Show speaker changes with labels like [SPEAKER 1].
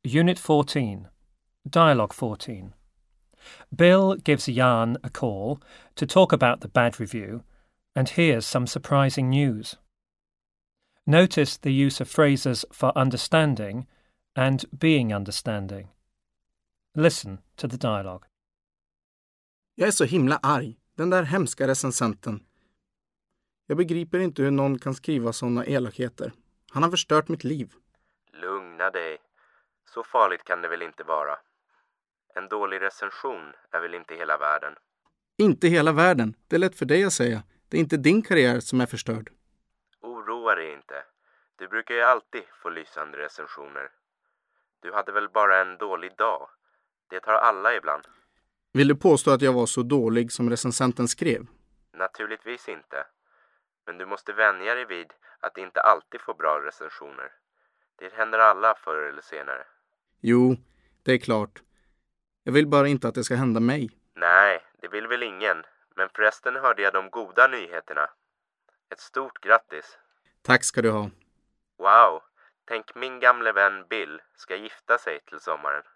[SPEAKER 1] Unit 14, Dialogue 14. Bill gives Jan a call to talk about the bad review and hears some surprising news. Notice the use of phrases for understanding and being understanding. Listen to the dialogue.
[SPEAKER 2] Jag är så himla arg. Den där hemska recensenten. Jag begriper inte hur någon kan skriva sådana elakheter. Han har förstört mitt liv.
[SPEAKER 3] Lugna dig. Så farligt kan det väl inte vara. En dålig recension är väl inte hela världen.
[SPEAKER 2] Inte hela världen. Det är lätt för dig att säga. Det är inte din karriär som är förstörd.
[SPEAKER 3] Oroa dig inte. Du brukar ju alltid få lysande recensioner. Du hade väl bara en dålig dag. Det har alla ibland.
[SPEAKER 2] Vill du påstå att jag var så dålig som recensenten skrev?
[SPEAKER 3] Naturligtvis inte. Men du måste vänja dig vid att inte alltid få bra recensioner. Det händer alla förr eller senare.
[SPEAKER 2] Jo, det är klart. Jag vill bara inte att det ska hända mig.
[SPEAKER 3] Nej, det vill väl ingen. Men förresten hörde jag de goda nyheterna. Ett stort grattis.
[SPEAKER 2] Tack ska du ha.
[SPEAKER 3] Wow, tänk min gamle vän Bill ska gifta sig till sommaren.